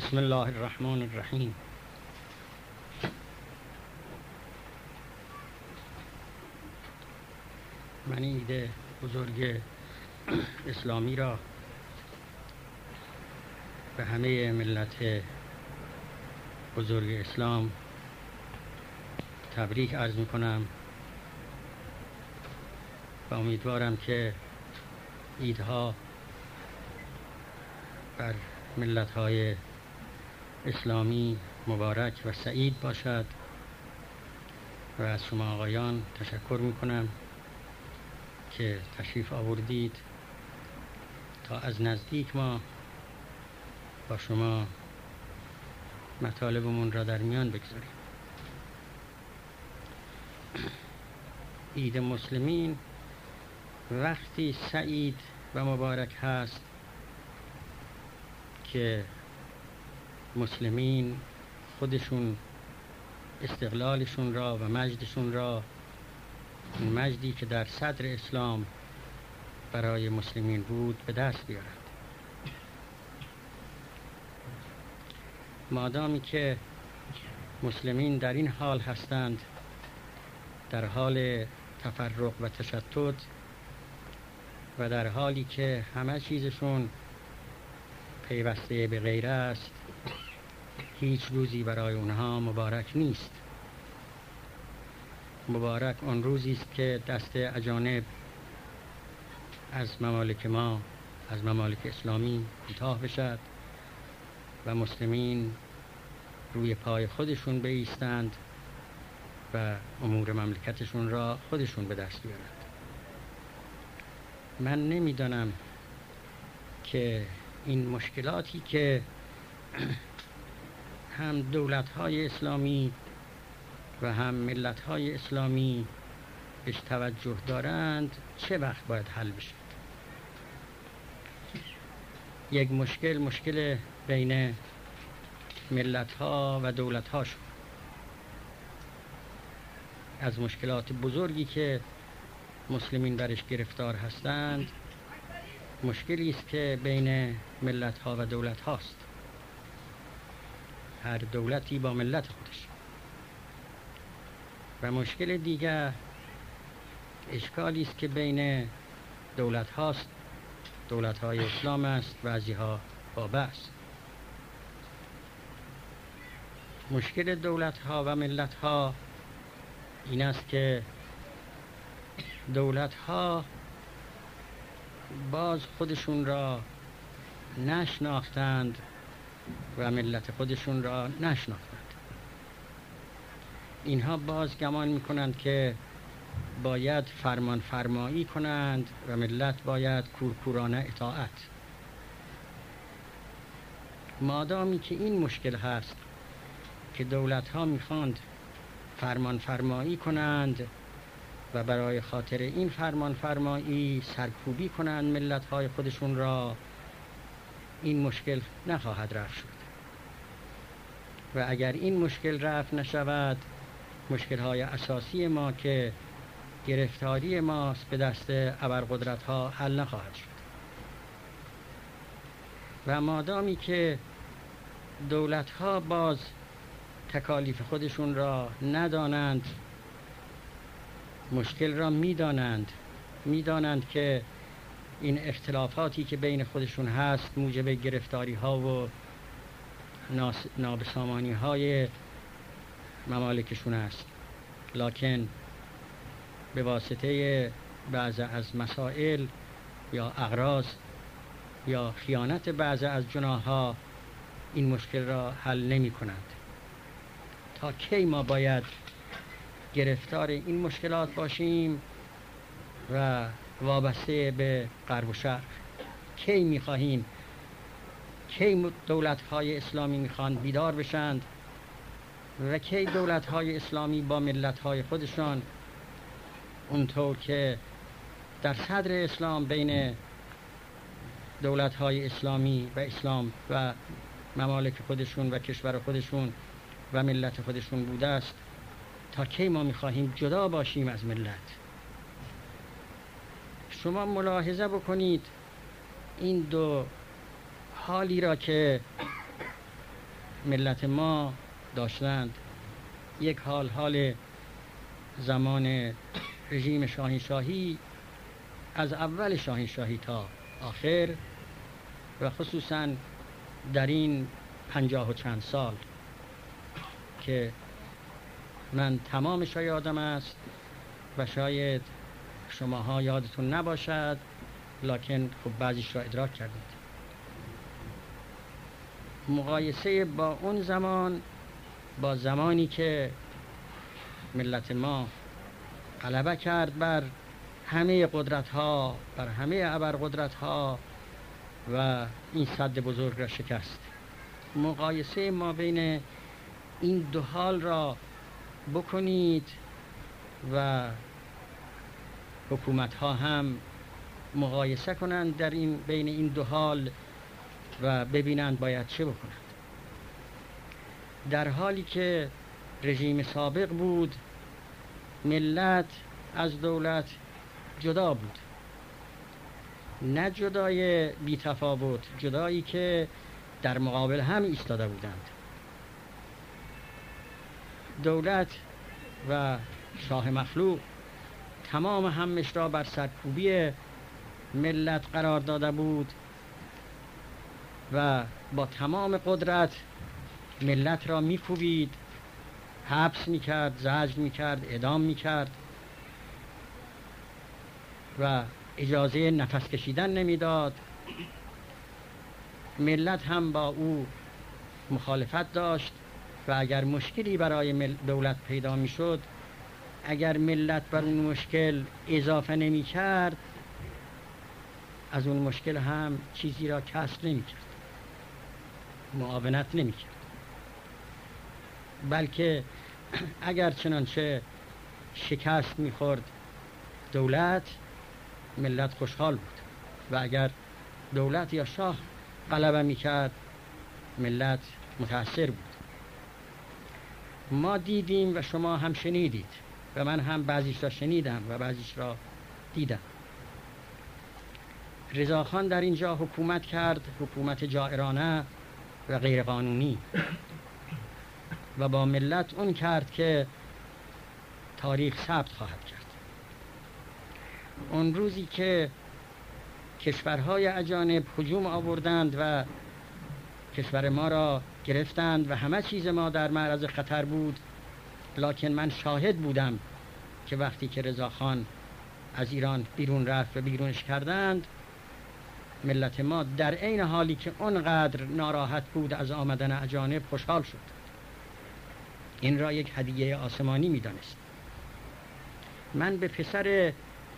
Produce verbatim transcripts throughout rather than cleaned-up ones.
بسم الله الرحمن الرحیم. من عید بزرگ اسلامی را به همه ملت بزرگ اسلام تبریک عرض می کنم و امیدوارم که عیدها بر ملت‌های اسلامی مبارک و سعید باشد و از شما آقایان تشکر می کنم که تشریف آوردید تا از نزدیک ما با شما مطالبمون را در میان بگذاریم. عید مسلمین وقتی سعید و مبارک هست که مسلمین خودشون استقلالشون را و مجدشون را، این مجدی که در صدر اسلام برای مسلمین بود، به دست بیارند. مادامی که مسلمین در این حال هستند، در حال تفرق و تشتت و در حالی که همه چیزشون پیوسته به غیره است، هیچ روزی برای اونها مبارک نیست. مبارک آن روزی است که دست اجانب از ممالک ما، از ممالک اسلامی کوتاه بشد و مسلمین روی پای خودشون بایستند و امور مملکتشون را خودشون به دست بیارند. من نمیدانم که این مشکلاتی که هم دولت‌های اسلامی و هم ملت‌های اسلامی بهش توجه دارند چه وقت باید حل بشه. یک مشکل مشکل بین ملت‌ها و دولت‌ها شد. از مشکلات بزرگی که مسلمین برش گرفتار هستند، مشکلی است که بین ملت‌ها و دولت‌هاست. هر دولتی با ملت خودش. و مشکل دیگر اشکالی است که بین دولت هاست، دولت های اسلام است، بعضی ها با بحث. مشکل دولت ها و ملت ها این است که دولت ها باز خودشون را نشناختند و ملت خودشون را نشناختند. اینها باز گمان میکنند که باید فرمان فرمایی کنند و ملت باید کورکورانه اطاعت. مادامی که این مشکل هست که دولت ها میخواند فرمان فرمایی کنند و برای خاطر این فرمان فرمایی سرکوبی کنند ملت های خودشون را، این مشکل نخواهد رفت شد. و اگر این مشکل رفت نشود، مشکل‌های اساسی ما که گرفتاری ماست به دست ابرقدرت‌ها حل نخواهد شد. و مادامی که دولت‌ها باز تکالیف خودشون را ندانند، مشکل را می‌دانند، می‌دانند که این اختلافاتی که بین خودشون هست موجب گرفتاری‌ها و نابسامانی‌های ممالکشون است، لکن به واسطه بعض از مسائل یا اغراض یا خیانت بعض از جناح‌ها این مشکل را حل نمی کنند. تا کی ما باید گرفتار این مشکلات باشیم و وابسته به غرب و شرق؟ کی می خواهیم، کی دولت‌های اسلامی می خوان بیدار بشند و کی دولت‌های اسلامی با ملت‌های خودشان اونطور که در صدر اسلام بین دولت‌های اسلامی و اسلام و ممالک خودشون و کشور خودشون و ملت خودشون بوده است، تا کی ما می‌خواهیم جدا باشیم از ملت؟ شما ملاحظه بکنید این دو حالی را که ملت ما داشتند، یک حال حال زمان رژیم شاهنشاهی از اول شاهنشاهی تا آخر و خصوصا در این پنجاه و چند سال که من تمامش را یادم است و شاید شماها یادتون نباشد، لکن خب بعضیش را ادراک کردید. مقایسه با اون زمان با زمانی که ملت ما غلبه کرد بر همه قدرت ها، بر همه ابرقدرت ها و این سد بزرگ را شکست، مقایسه ما بین این دو حال را بکنید و حکومت ها هم مقایسه کنند در این بین این دو حال و ببینند باید چه بکنند. در حالی که رژیم سابق بود، ملت از دولت جدا بود، نه جدای بی تفاوت، جدایی که در مقابل هم ایستاده بودند. دولت و شاه مخلوق تمام همش را بر سرکوبی ملت قرار داده بود و با تمام قدرت ملت را میکوبید، حبس میکرد، زجر میکرد، اعدام میکرد و اجازه نفس کشیدن نمیداد. ملت هم با او مخالفت داشت و اگر مشکلی برای دولت پیدا میشد، اگر ملت بر اون مشکل اضافه نمی کرد، از اون مشکل هم چیزی را کسب نمی کرد، معاونت نمی کرد، بلکه اگر چنانچه شکست می خورد دولت، ملت خوشحال بود و اگر دولت یا شاه غلبه می کرد، ملت متأثر بود. ما دیدیم و شما هم شنیدید و من هم بعضیش را شنیدم و بعضیش را دیدم. رضاخان در اینجا حکومت کرد، حکومت جائرانه و غیر قانونی، و با ملت اون کرد که تاریخ ثبت خواهد کرد. اون روزی که کشورهای اجانب هجوم آوردند و کشور ما را گرفتند و همه چیز ما در معرض خطر بود، لکن من شاهد بودم که وقتی که رضاخان از ایران بیرون رفت و بیرونش کردند، ملت ما در عین حالی که اونقدر ناراحت بود از آمدن اجانب خوشحال شد. این را یک هدیه آسمانی می دانست. من به پسر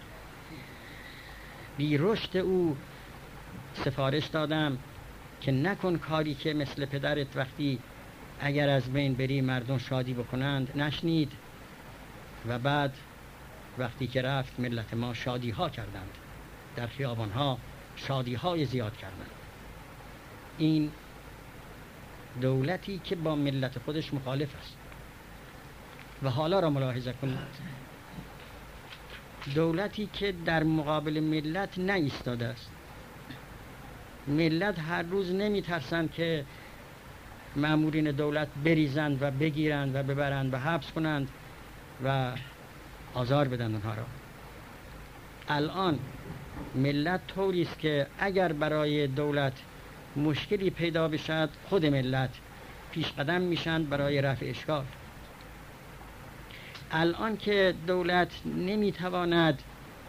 بی رشد او سفارش دادم که نکن کاری که مثل پدرت وقتی اگر از بین بری مردم شادی بکنند نشنید، و بعد وقتی که رفت ملت ما شادی ها کردند، در خیابان ها شادی های زیاد کردند. این دولتی که با ملت خودش مخالف است. و حالا را ملاحظه کنید، دولتی که در مقابل ملت نایستاده است. ملت هر روز نمی ترسند که مامورین دولت بریزند و بگیرند و ببرند و حبس کنند و آزار بدن اونها را. الان ملت طوری است که اگر برای دولت مشکلی پیدا بشد، خود ملت پیش قدم میشن برای رفع اشکال. الان که دولت نمیتواند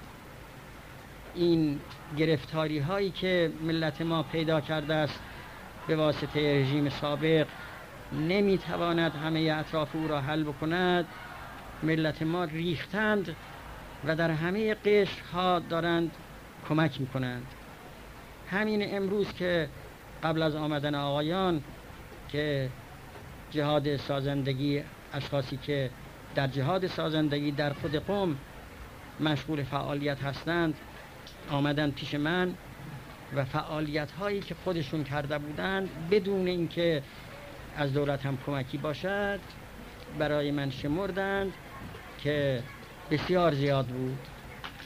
این گرفتاری هایی که ملت ما پیدا کرده است به واسطه رژیم سابق، نمیتواند همه اطراف او را حل بکند، ملت ما ریختند و در همه قشرها دارند کمک میکنند. همین امروز که قبل از آمدن آقایان که جهاد سازندگی، اشخاصی که در جهاد سازندگی در خود قم مشغول فعالیت هستند، آمدن پیش من و فعالیت هایی که خودشون کرده بودند بدون اینکه از دولت هم کمکی باشد برای من شمردند که بسیار زیاد بود.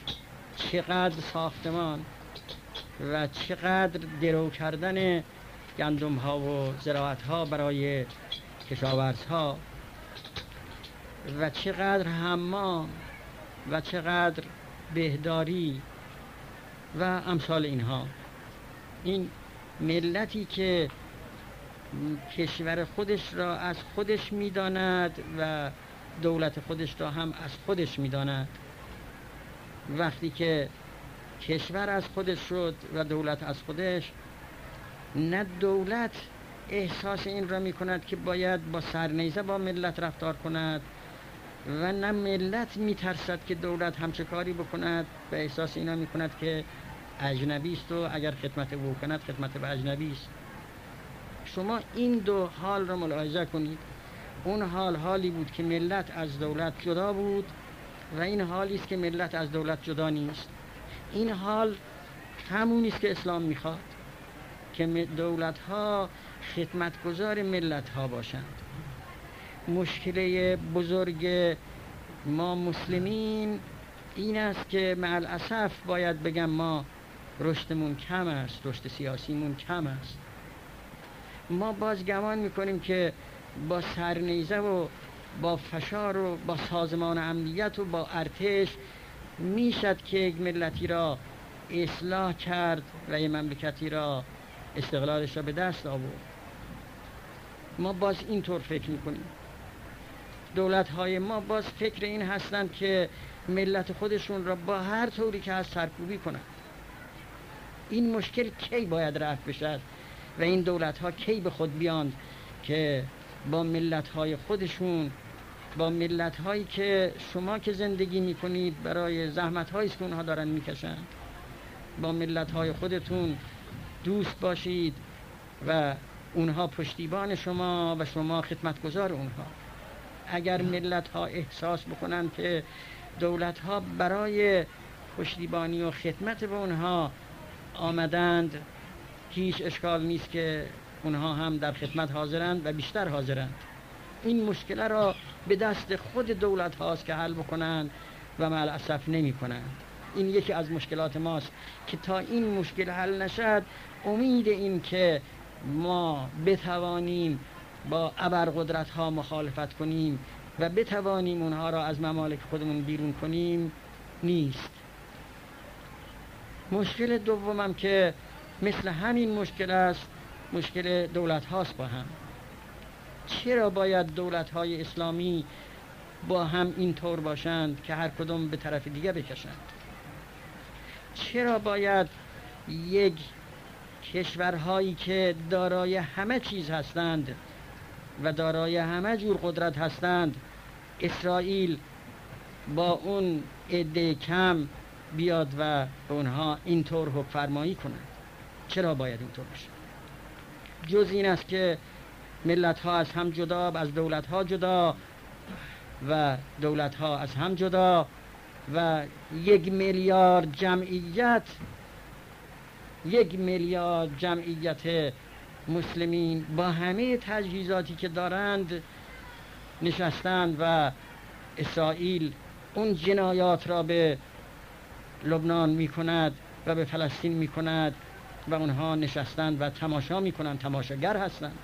چقدر ساختمان و چقدر درو کردن گندم ها و زراعت ها برای کشاورزها و چقدر حمام و چقدر بهداری و امثال اینها. این ملتی که کشور خودش را از خودش میداند و دولت خودش را هم از خودش میداند، وقتی که کشور از خودش شد و دولت از خودش، نه دولت احساس این را میکند که باید با سرنیزه با ملت رفتار کند و نه ملت میترسد که دولت همچه کاری بکند و احساس اینا میکند که اجنبی است و اگر خدمت او کند خدمت به اجنبی است. شما این دو حال را ملاحظه کنید. اون حال حالی بود که ملت از دولت جدا بود و این حالی است که ملت از دولت جدا نیست. این حال همونی است که اسلام میخواد که دولت ها خدمتگزار ملت ها باشند. مشکل بزرگ ما مسلمین این است که مع الاسف باید بگم ما رشدمون کم است، رشد سیاسیمون کم است. ما باز گمان میکنیم که با سرنیزه و با فشار و با سازمان امنیت و با ارتش میشد که یک ملتی را اصلاح کرد و یک مملکتی را استقلالش را به دست آورد. ما باز اینطور فکر میکنیم. دولت های ما باز فکر این هستند که ملت خودشون را با هر طوری که از سرکوبی کنند. این مشکل کی باید رفع بشد و این دولت ها کی به خود بیاند که با ملت های خودشون، با ملت هایی که شما که زندگی میکنید برای زحمت هایی که اونها دارن میکشند، با ملت های خودتون دوست باشید و اونها پشتیبان شما و شما خدمتگزار اونها. اگر ملت ها احساس بکنن که دولت ها برای پشتیبانی و خدمت به اونها آمدند، هیچ اشکال نیست که اونها هم در خدمت حاضرند و بیشتر حاضرند. این مشکل را به دست خود دولت هاست که حل بکنند و مع الاسف نمی کنند. این یکی از مشکلات ماست که تا این مشکل حل نشد امید این که ما بتوانیم با ابرقدرت ها مخالفت کنیم و بتوانیم اونها را از ممالک خودمون بیرون کنیم نیست. مشکل دومم که مثل همین مشکل است، مشکل دولت هاست با هم. چرا باید دولت های اسلامی با هم این طور باشند که هر کدوم به طرف دیگه بکشند؟ چرا باید یک کشورهایی که دارای همه چیز هستند و دارای همه جور قدرت هستند، اسرائیل با اون عده کم بیاد و به اونها اینطور حکم فرمایی کند؟ چرا باید اینطور بشه؟ جز این است که ملت ها از هم جدا، از دولت ها جدا و دولت ها از هم جدا و یک میلیارد جمعیت یک میلیارد جمعیت مسلمین با همه تجهیزاتی که دارند نشستند و اسرائیل اون جنایات را به لبنان می کند و به فلسطین می کند و اونها نشستند و تماشا می کنند، تماشاگر هستند.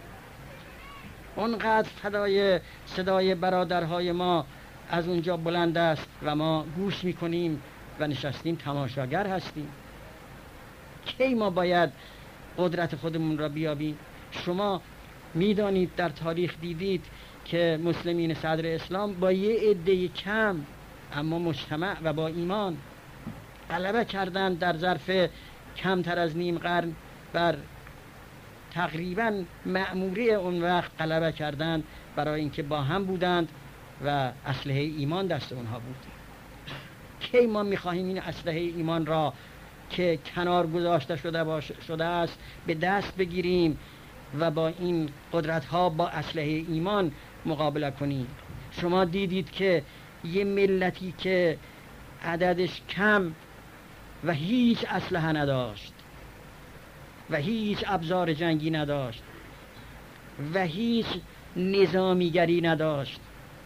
اونقدر فدای صدای برادرهای ما از اونجا بلند است و ما گوش می کنیم و نشستیم تماشاگر هستیم. کی ما باید قدرت خودمون را بیابیم؟ شما میدانید در تاریخ دیدید که مسلمین صدر اسلام با یه عده کم اما مجتمع و با ایمان غلبه کردند در ظرف کمتر از نیم قرن بر تقریبا مأموری اون وقت غلبه کردند، برای اینکه با هم بودند و اسلحه ایمان دست اونها بود. کی ما میخواهیم این اسلحه ایمان را که کنار گذاشته شده باش شده است به دست بگیریم و با این قدرت ها با اسلحه ایمان مقابله کنیم؟ شما دیدید که یه ملتی که عددش کم و هیچ اسلحه نداشت و هیچ ابزار جنگی نداشت و هیچ نظامیگری نداشت،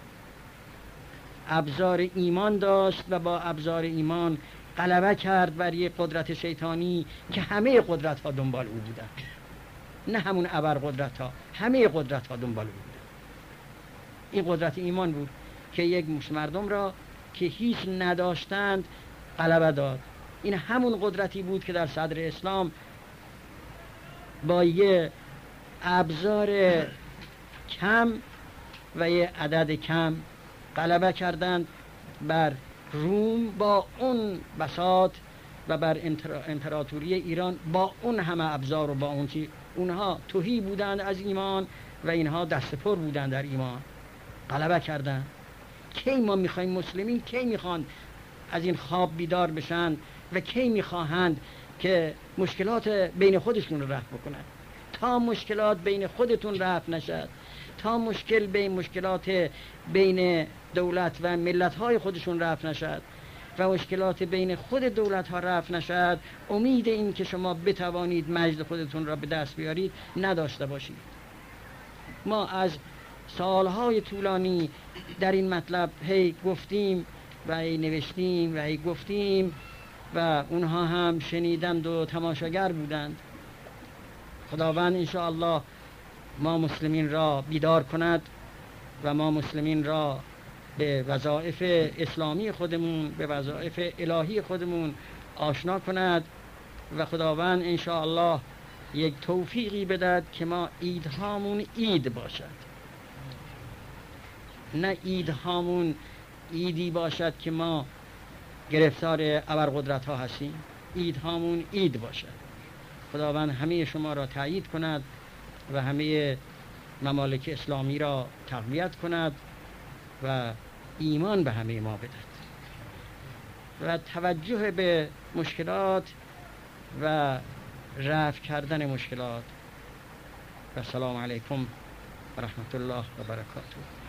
ابزار ایمان داشت و با ابزار ایمان غلبه کرد بر یک قدرت شیطانی که همه قدرت ها دنبال او بودند. نه همون ابرقدرت ها، همه قدرت ها دنبال بود. این قدرت ایمان بود که یک مردم را که هیچ نداشتند غلبه داد. این همون قدرتی بود که در صدر اسلام با یه ابزار کم و یه عدد کم غلبه کردند بر روم با اون بساط و بر امپراتوری ایران با اون همه ابزار و با اون چی. اونها تهی بودند از ایمان و اینها دست پر بودند در ایمان، غلبه کردند. کی ما میخوایم مسلمین کی میخوان از این خواب بیدار بشن و کی میخواهند که مشکلات بین خودشون رو رفع بکنن؟ تا مشکلات بین خودتون رفع نشد، تا مشکل بین مشکلات بین دولت و ملت‌های خودشون رفع نشد و مشکلات بین خود دولت‌ها رفع نشد، امید این که شما بتوانید مجد خودتون را به دست بیارید نداشته باشید. ما از سالهای طولانی در این مطلب هی گفتیم و هی نوشتیم و هی گفتیم و اونها هم شنیدند و تماشاگر بودند. خداوند انشاءالله ما مسلمین را بیدار کند و ما مسلمین را به وظایف اسلامی خودمون، به وظایف الهی خودمون آشنا کند و خداوند انشاءالله یک توفیقی بدهد که ما عیدهامون عید باشد، نه عیدهامون عیدی باشد که ما گرفتار ابرقدرت ها هستیم. عیدهامون عید باشد. خداوند همه شما را تأیید کند و همه ممالک اسلامی را تقویت کند و ایمان به همه ما بدهد و توجه به مشکلات و رفع کردن مشکلات. و السلام علیکم و رحمت الله و برکاته.